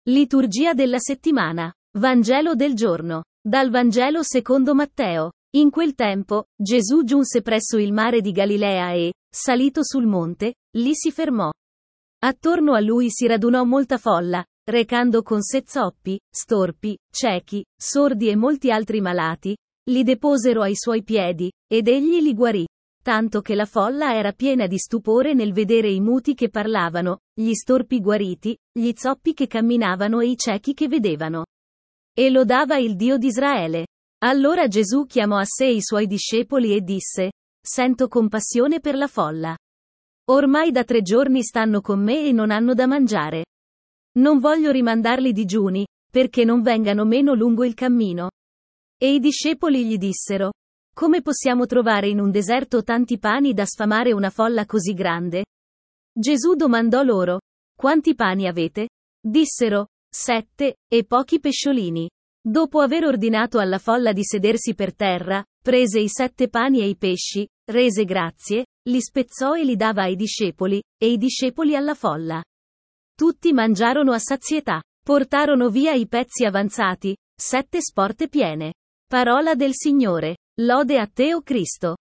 Liturgia della settimana. Vangelo del giorno. Dal Vangelo secondo Matteo. In quel tempo, Gesù giunse presso il mare di Galilea e, salito sul monte, lì si fermò. Attorno a lui si radunò molta folla, recando con sé zoppi, storpi, ciechi, sordi e molti altri malati, li deposero ai suoi piedi, ed egli li guarì. Tanto che la folla era piena di stupore nel vedere i muti che parlavano, gli storpi guariti, gli zoppi che camminavano e i ciechi che vedevano. E lodava il Dio di Israele. Allora Gesù chiamò a sé i suoi discepoli e disse: Sento compassione per la folla. Ormai da 3 giorni stanno con me e non hanno da mangiare. Non voglio rimandarli digiuni, perché non vengano meno lungo il cammino. E i discepoli gli dissero: Come possiamo trovare in un deserto tanti pani da sfamare una folla così grande? Gesù domandò loro: Quanti pani avete? Dissero: 7, e pochi pesciolini. Dopo aver ordinato alla folla di sedersi per terra, prese i 7 pani e i pesci, rese grazie, li spezzò e li dava ai discepoli, e i discepoli alla folla. Tutti mangiarono a sazietà. Portarono via i pezzi avanzati, 7 sporte piene. Parola del Signore. Lode a te, o Cristo.